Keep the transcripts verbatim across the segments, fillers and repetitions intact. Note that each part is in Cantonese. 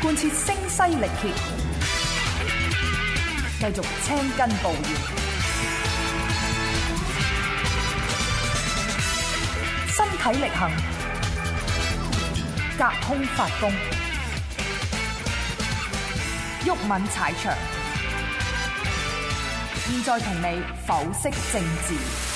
貫徹聲嘶力竭，繼續青筋暴現，身體力行，隔空發功，毓民踩場。現在同你剖析政治。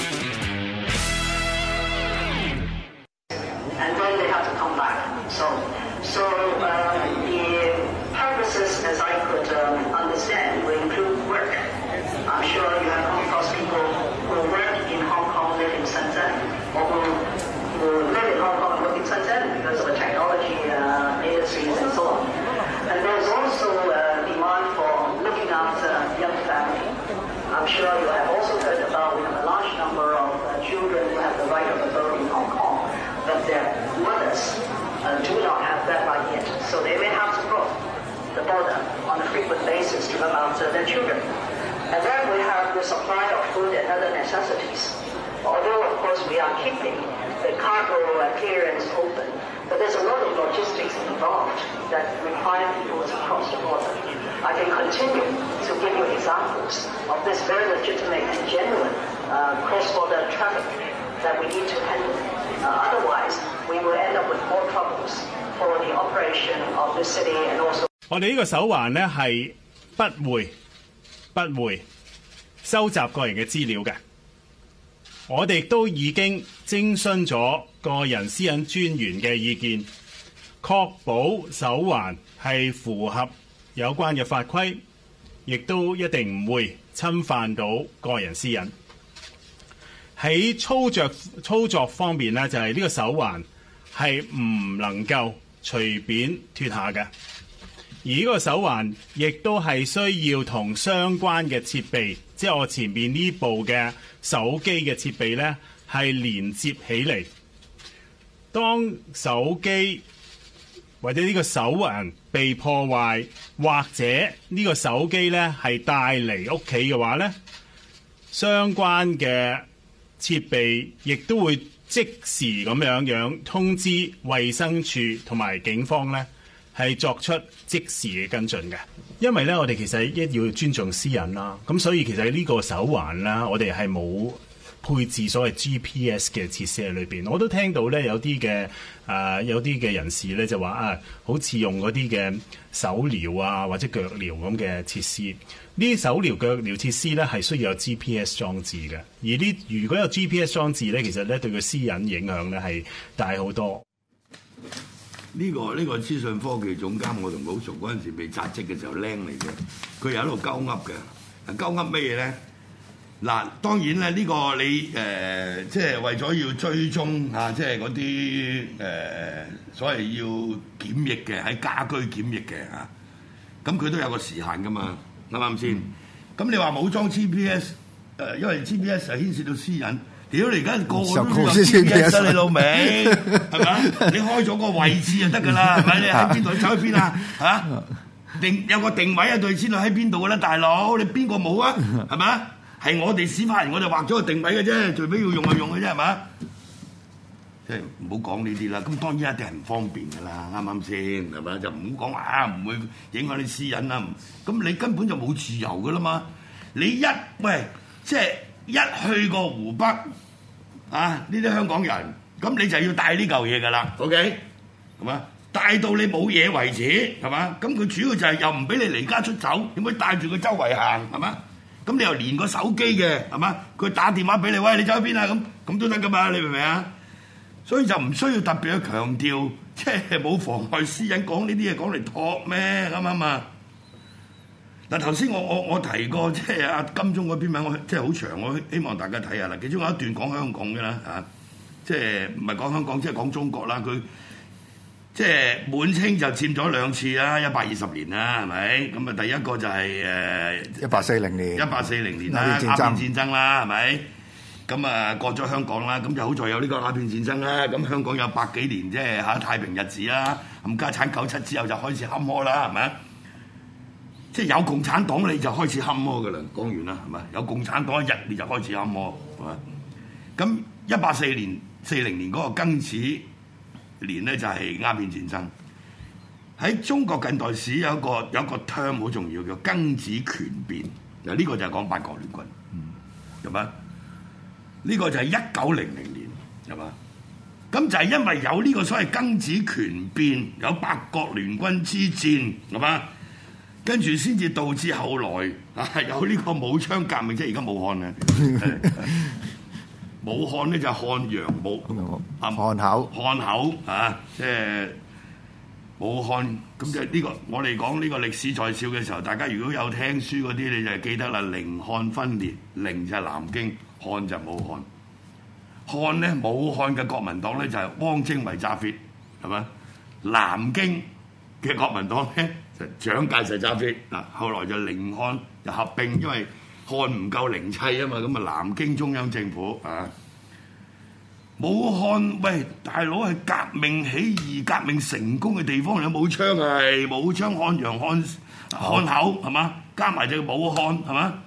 And then they have to come back. So, so uh, the purposes, as I could um, understand, will include work. I'm sure you have come across people who work in Hong Kong, live in Shenzhen, or who, who live in Hong Kong and work in Shenzhen because of the technology uh, industries and so on. And there's also a demand for looking after young family. I'm sure you have also heard about we have a large number of uh, children who have the right of birth in Hong Kong, but their mothers uh, do not have that right yet. So they may have to cross the border on a frequent basis to look after their children. And then we have the supply of food and other necessities. Although, of course, we are keeping the cargo clearance open, but there's a lot of logistics involved that require people to cross the border. I can continue to give you examples of this very legitimate and genuine uh, cross-border traffic that we need to handle. Uh, otherwise, we will end up with more troubles for the operation of the city and also. 我哋呢個手環呢係不會不會收集個人嘅資料嘅。我哋都已經徵詢咗個人私隱專員嘅意見，確保手環係符合有關嘅法規，亦都一定唔會侵犯到個人私隱。喺操作操作方面呢，就係、是、呢個手環係唔能夠隨便脱下嘅，而呢個手環亦都係需要同相關嘅設備，即係我前面呢部嘅手機嘅設備呢，係連接起嚟。當手機或者呢個手環被破壞，或者呢個手機呢係帶嚟屋企嘅話呢，相關嘅設備亦都會即時咁樣樣通知衛生署同埋警方呢係作出即時嘅跟進嘅。因為呢，我哋其實一要尊重私隱啦，咁所以其實呢個手環啦，我哋係冇配置所謂 G P S 嘅設施喺裏邊。我都聽到咧有啲嘅誒有啲嘅人士咧就話啊，好似用嗰啲嘅手療啊或者腳療咁嘅設施。呢啲手療腳療設施咧係需要有 G P S 裝置嘅，而呢如果有 G P S 裝置咧，其實咧對佢私隱影響咧係大好多。 呢、這個呢、這個資訊科技總監，我同佢好熟嗰陣時未扎職嘅時候僆嚟嘅，佢又喺度鳩噏嘅，鳩噏乜嘢咧？嗱，當然咧，呢、這個你誒、呃，即係為咗要追蹤啊，即係嗰啲誒所謂要檢疫嘅喺家居檢疫嘅嚇，咁、啊、佢都有個時限噶嘛，啱唔啱先？咁、嗯、你話冇裝 G P S， 誒、呃，因為 G P S 係牽涉到私隱。屌你而家個個都有 G P S 你老味，係咪？你開咗個位置就得㗎啦，係咪？你喺邊度走去邊啊？嚇，定有個定位啊，對知道喺邊度㗎啦，大佬，你邊個冇啊？係咪？係我哋屎忽人，我哋畫咗個定位嘅啫，最尾要用就用嘅啫，係嘛？即係唔好講呢啲啦。咁當然一定係唔方便㗎啦，啱唔啱先？係咪？就唔好講啊，唔會影響你私隱啦。咁你根本就冇自由㗎啦嘛。你一喂，即係。一去過湖北啊！呢啲香港人，咁你就要帶呢嚿嘢㗎啦 ，OK， 係嘛？帶到你冇嘢為止，係嘛？咁佢主要就係又唔俾你離家出走，點會帶住佢周圍行，係嘛？咁你又連個手機嘅，係嘛？佢打電話俾你，喂，你走去邊啊？咁咁都得㗎嘛？你明唔明啊？所以就唔需要特別去強調，即係冇妨礙私隱，講呢啲嘢講嚟托咩？啱唔啱啊？嗱，頭先我我我提過，即係阿金鐘嗰篇文，我即係好長，我希望大家睇下啦。其中有一段講香港嘅啦，嚇，即係唔係講香港，即係講中國啦。佢即係滿清就佔咗兩次啦，一百二十年啦，係咪？咁啊，第一個就係誒一八四零年， 一八四零年啦，鴉片戰爭啦，係咪？咁啊，過咗香港啦，咁就好在有呢個鴉片戰爭啦。咁香港有百幾年即係嚇太平日子啦，冚家產九七之後就開始坎坷啦，係咪？即係有共產黨你就開始坎坷㗎啦，講完啦係咪？有共產黨一日你就開始坎坷係咪？咁一八四年四零年嗰個庚子年咧就係鴉片戰爭， 喺中國近代史有一個有一個 term 好重要，叫庚子權變。嗱，呢個就係講八國聯軍，係嘛？呢個就係一九零零年，係嘛？咁就係因為有呢個所謂庚子權變，有八國聯軍之戰，係嘛？跟住先至導致後來啊有呢個武昌革命，即係而家武漢啊。武漢咧就係漢陽武啊， 漢口漢口啊，即係武漢。咁即係呢個我哋講呢個歷史在笑嘅時候，大家如果有聽書嗰啲，你就記得啦。寧漢分裂，寧就係南京，漢就係武漢。漢咧，武漢嘅國民黨咧就係汪精衛揸 fit， 係嘛？南京嘅國民黨咧就蔣介石揸 fit。嗱，後來就寧漢就合併，因為漢唔夠寧砌啊嘛，咁啊南京中央政府啊，武漢喂大佬係革命起義、革命成功嘅地方，有武昌係武昌、漢陽、漢漢口係嘛？加埋隻武漢係嘛？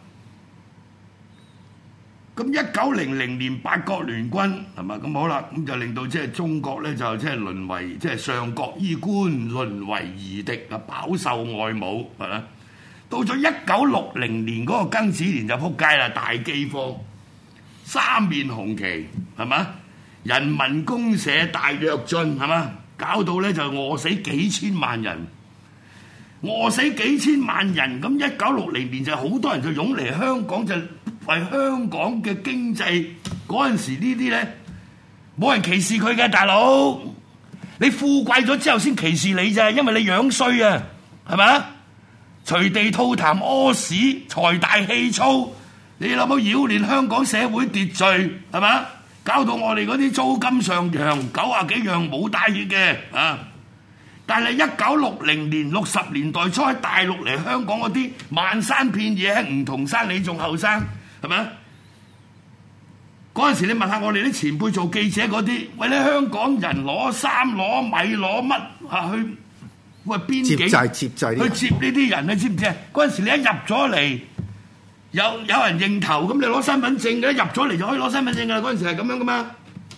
咁一九零零年八國聯軍係嘛？咁好啦，咁就令到即係中國咧就即係淪為即係上國衣冠，淪為夷狄啊，飽受外侮係嘛？到咗一九六零年嗰個庚子年就撲街啦，大饑荒，三面紅旗係嘛？人民公社大躍進係嘛？搞到咧就餓死幾千萬人，餓死幾千萬人。咁一九六零年就好多人就湧嚟香港，就為香港嘅經濟嗰陣時呢啲咧冇人歧視佢嘅，大佬你富貴咗之後先歧視你咋，因為你樣衰啊，係咪？隨地吐痰屙屎財大氣粗，你諗冇擾亂香港社會秩序係嘛？搞到我哋嗰啲租金上揚，九啊幾樣冇大熱嘅啊！但係一九六零年六十年代初喺大陸嚟香港嗰啲漫山遍野喺梧桐山，你仲後生係咪？嗰陣時你問下我哋啲前輩做記者嗰啲，喂，你香港人攞衫攞米攞乜啊去？喂，邊境接濟接濟去接呢啲人，你知唔知啊？嗰陣時你一入咗嚟，有有人認頭，咁你攞身份證嘅，入咗嚟就可以攞身份證㗎啦。嗰陣時係咁樣噶嘛。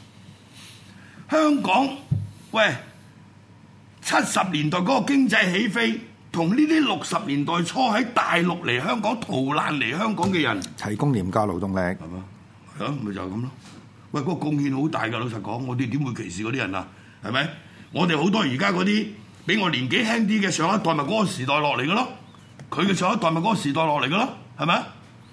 香港喂，七十年代嗰個經濟起飛，同呢啲六十年代初喺大陸嚟香港逃難嚟香港嘅人提供廉價勞動力係嘛？係啊，咪就係咁咯。喂，嗰個貢獻好大㗎，老實講，我哋點會歧視嗰啲人啊？係咪？我哋好多而家嗰啲。比我年紀輕啲嘅上一代咪嗰個時代落嚟嘅咯，佢嘅上一代咪嗰個時代落嚟嘅咯，係咪？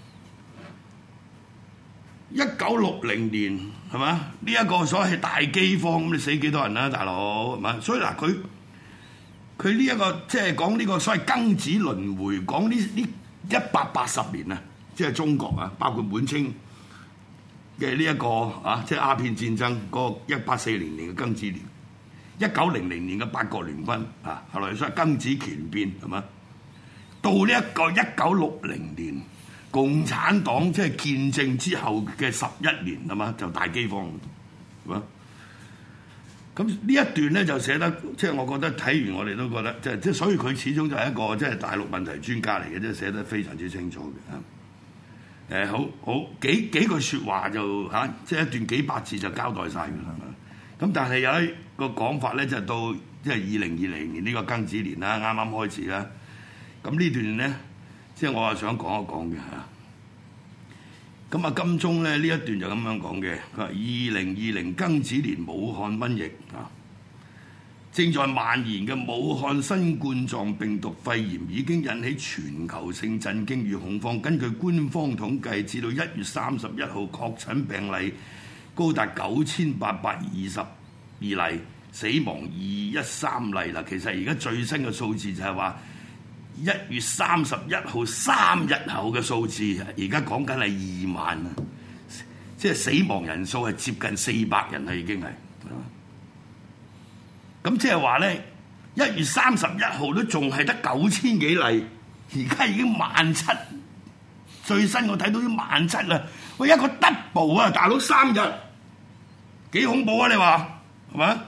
一九六零年係嘛？呢一個所謂大饑荒，咁你死幾多人啊，大佬係嘛？所以嗱，佢佢呢一個即係講呢個所謂庚子輪迴，講呢呢一百八十年啊，即係中國啊，包括滿清嘅呢一個啊，即係鴉片戰爭嗰個一八四零年嘅庚子年。一九零零年嘅八國聯軍啊，後來所謂庚子權變係嘛？到呢一個一九六零年，共產黨即係建政之後嘅十一年係嘛，就大饑荒係嘛？咁呢一段咧就寫得即係我覺得睇完我哋都覺得即係即係，所以佢始終就係一個即係大陸問題專家嚟嘅，即係寫得非常之清楚嘅。誒、啊，好好幾幾句説話就嚇、啊，即係一段幾百字就交代晒㗎啦。咁但係有一個講法咧，就到即係二零二零年呢個庚子年啦，啱啱開始啦。咁呢段咧，即係我係想講一講嘅嚇。咁啊，金鐘咧呢一段就咁樣講嘅，佢話二零二零庚子年武漢瘟疫啊，正在蔓延嘅武漢新冠狀病毒肺炎已經引起全球性震驚與恐慌。根據官方統計，至到一月三十一號確診病例高達九千八百二十二例，死亡二一三例啦。其實而家最新嘅數字就係話一月三十一號三日後嘅數字，而家講緊係二萬啊，即係死亡人數係接近四百人啦，已經係。咁即係話咧，一月三十一號都仲係得九千幾例，而家已經萬七。最新我睇到啲萬七啦，喂，一個 double 啊，大佬三日。幾恐怖啊！你話係嘛？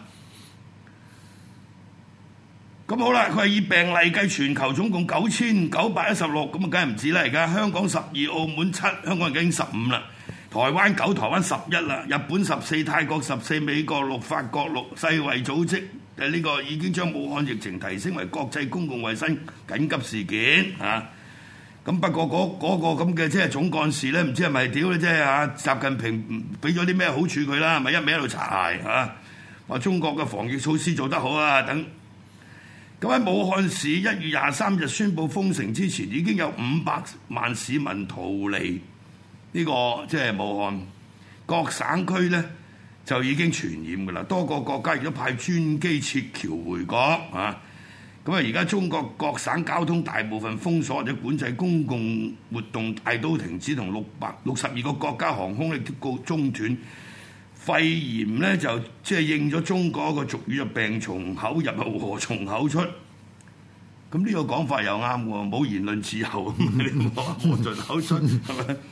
咁好啦，佢係以病例計，全球總共九千九百一十六，咁啊梗係唔止啦。而家香港十二，澳門七，香港已經十五啦。 台灣九、台灣十一啦，日本十四、泰國十四、美國六、法國六，世衛組織誒呢個已經將武漢疫情提升為國際公共衛生緊急事件啊！咁不過嗰嗰、嗰個咁嘅即係總幹事咧，唔知係咪屌咧即係嚇習近平俾咗啲咩好處佢啦？咪一味喺度擦鞋嚇，話中國嘅防疫措施做得好啊等。咁喺武漢市一月廿三日宣布封城之前，已經有五百萬市民逃離呢、這個即係、就是、武漢，各省區咧就已經傳染㗎啦。多個國家亦都派專機撤僑回國啊。咁啊，而家中國各省交通大部分封鎖或者管制，公共活動大都停止，同六百六十二個國家航空亦都告中斷。肺炎咧就即係應咗中國一個俗語，病從口入，禍從口出。咁呢個講法又啱喎，冇言論自由，你禍從口出係咪？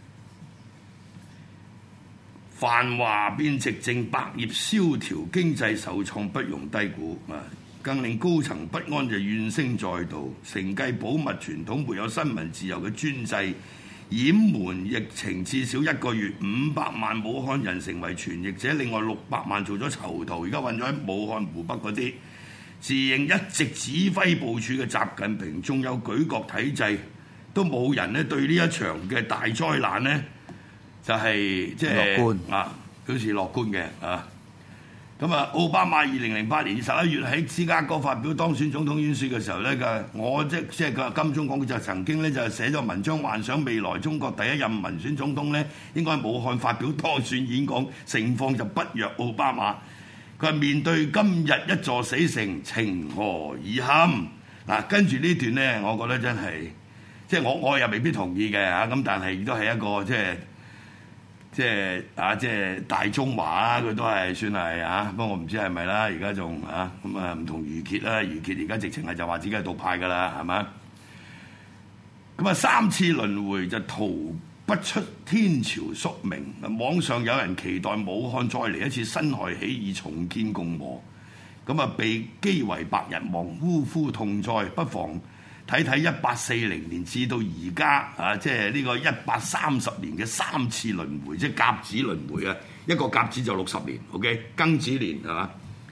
繁華變寂靜，百業蕭條，經濟受創，不容低估啊！更令高層不安就怨聲載道，承繼保密傳統、沒有新聞自由嘅專制。掩瞞疫情至少一個月，五百萬武漢人成為傳疫者，另外六百萬做咗囚徒，而家困咗喺武漢湖北嗰啲，自認一直指揮部署嘅習近平，仲有舉國體制，都冇人咧對呢一場嘅大災難呢，就係即係樂觀啊，表示樂觀嘅啊。咁啊，奧巴馬二零零八年十一月喺芝加哥發表當選總統演說嘅時候咧，嘅我即即係佢金鐘講，佢就曾經咧就寫咗文章，幻想未來中國第一任民選總統咧應該喺武漢發表當選演講，情況就不若奧巴馬。佢話面對今日一座死城，情何以堪？嗱，跟住呢段咧，我覺得真係即係我我又未必同意嘅嚇，咁但係亦都係一個即係。即係啊！即係大中華啊，佢都係算係啊。不過我唔知係咪啦。而家仲啊咁啊，唔同余傑啦。余傑而家直情係就話自己係獨派㗎啦，係嘛？咁啊，三次輪迴就逃不出天朝宿命。網上有人期待武漢再嚟一次辛亥起義，重建共和。咁啊，被譏為白日夢，嗚呼痛哉。不妨睇睇一八四零年至到而家啊，即係呢個一百三十年嘅三次輪迴，即係甲子輪迴啊！一個甲子就六十年 ，OK， 庚子年係嘛？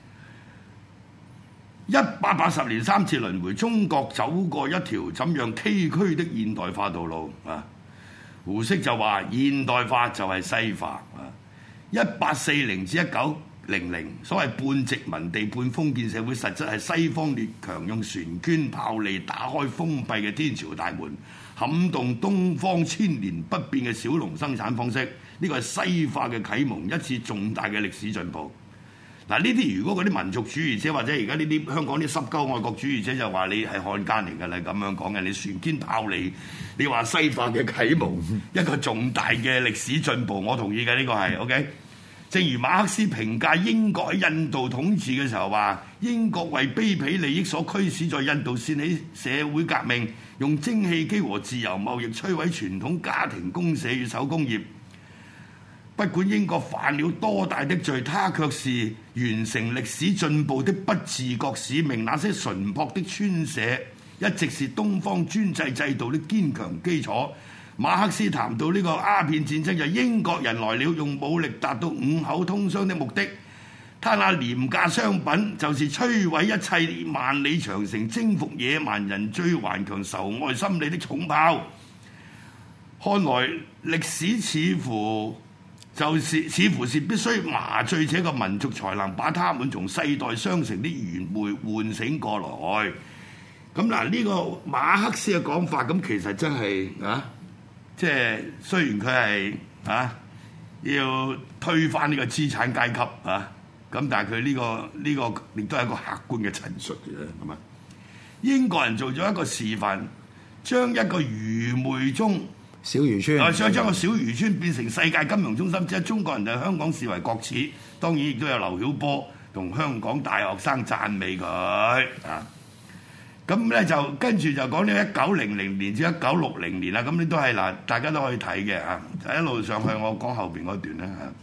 一百八十年三次輪迴，中國走過一條怎樣崎嶇的現代化道路啊？胡適就話現代化就係西化啊！一八四零至一九零零，所謂半殖民地半封建社會，實質係西方列強用船堅炮利打開封閉嘅天朝大門，撼動東方千年不變嘅小農生產方式。呢個係西化嘅啟蒙，一次重大嘅歷史進步。嗱，呢啲如果嗰啲民族主義者或者而家呢啲香港啲濕鳩愛國主義者就話你係漢奸嚟㗎啦，咁樣講嘅，你船堅炮利，你話西化嘅啟蒙一個重大嘅歷史進步，我同意嘅，呢個係 OK。正如馬克思評價英國喺印度統治嘅時候話，英國為卑鄙利益所驅使，在印度煽起社會革命，用蒸汽機和自由貿易摧毀傳統家庭公社與手工業。不管英國犯了多大的罪，他卻是完成歷史進步的不自覺使命。那些淳樸的村社一直是東方專制制度的堅強基礎。馬克思談到呢個鴉片戰爭，就英國人來了，用武力達到五口通商的目的。他那廉價商品就是摧毀一切萬里長城、征服野蠻人最頑強仇愛心理的重炮。看來歷史似乎就是似乎是必須麻醉這個民族，才能把他們從世代相承的愚昧喚醒過來。咁嗱，呢個馬克思嘅講法，咁其實真係啊〜即係雖然佢係啊要推翻呢個資產階級啊，咁但係佢呢個呢個亦都係一個客觀嘅陳述嘅啫，係嘛？英國人做咗一個示範，將一個愚昧中小漁村， 啊，想將個小漁村變成世界金融中心，即係中國人就香港視為國恥，當然亦都有劉曉波同香港大學生讚美佢啊。咁咧就跟住就講呢一九零零年至一九六零年啦，咁呢都係嗱，大家都可以睇嘅嚇。一路上去我講後邊嗰段咧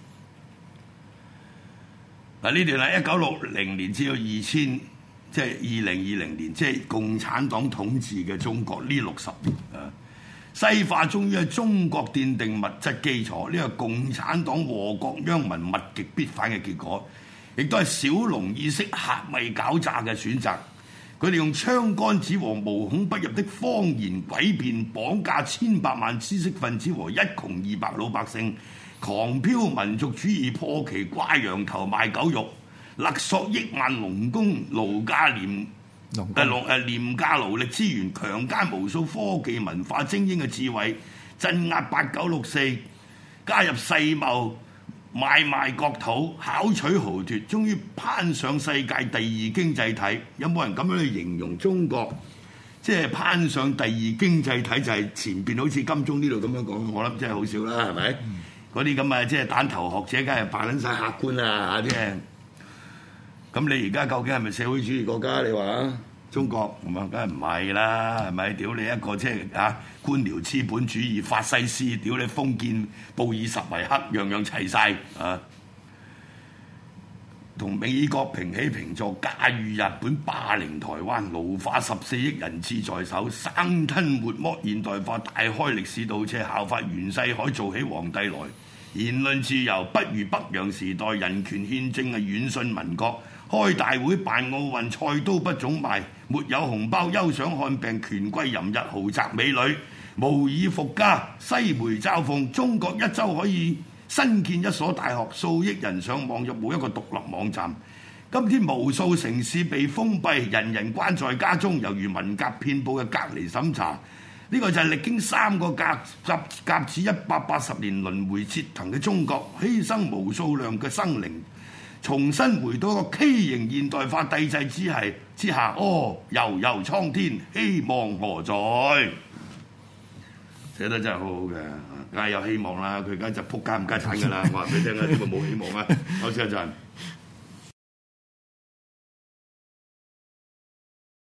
嚇。嗱呢段係一九六零年至到二千，即係二零二零年，即係共產黨統治嘅中國呢六十年啊。 西化終於喺中國奠定物質基礎，呢個共產黨禍國殃民、物極必反嘅結果，亦都係小農意識狹隘狡詐嘅選擇。佢哋用槍桿子和無孔不入的謊言詭辯，綁架千百萬知識分子和一窮二白老百姓，狂飆民族主義，破旗掛羊頭賣狗肉，勒索億萬農工勞價廉誒農誒廉價勞力資源，強姦無數科技文化精英嘅智慧，鎮壓八九六四，加入世貿買賣國土，巧取豪奪，終於攀上世界第二經濟體。有冇人咁樣去形容中國？即係攀上第二經濟體，就係前邊好似金鐘呢度咁樣講，我諗真係好少啦，係咪？嗰啲咁嘅即係蛋頭學者，梗係扮撚晒客觀啊！嚇啲嘢。咁你而家究竟係咪社會主義國家？你話中國咁啊，梗係唔係啦？係咪？屌你一個即係啊官僚資本主義法西斯，屌你封建布爾什維克，樣樣齊晒啊！同美國平起平坐，駕馭日本，霸凌台灣，奴化十四億人質在手，生吞活剝現代化，大開歷史倒車，效法袁世凱做起皇帝來。言論自由不如北洋時代，人權憲政係遠遜民國。開大會辦奧運，菜刀不總賣，沒有紅包休想看病，權貴淫逸豪宅美女，無以復加，西梅嘲諷，中國一周可以新建一所大學，數億人上網入冇一個獨立網站。今天無數城市被封閉，人人關在家中，猶如文革遍佈嘅隔離審查。呢、這個就係歷經三個甲甲甲子一百八十年輪迴折騰嘅中國，犧牲無數量嘅生靈，重新回到一個畸形現代化帝制之係之下，哦，悠悠蒼天，希望何在？寫得真係好好嘅，梗係有希望啦！佢而家就撲街唔家產㗎啦！我話俾你聽啊，呢個冇希望啊！休息一陣。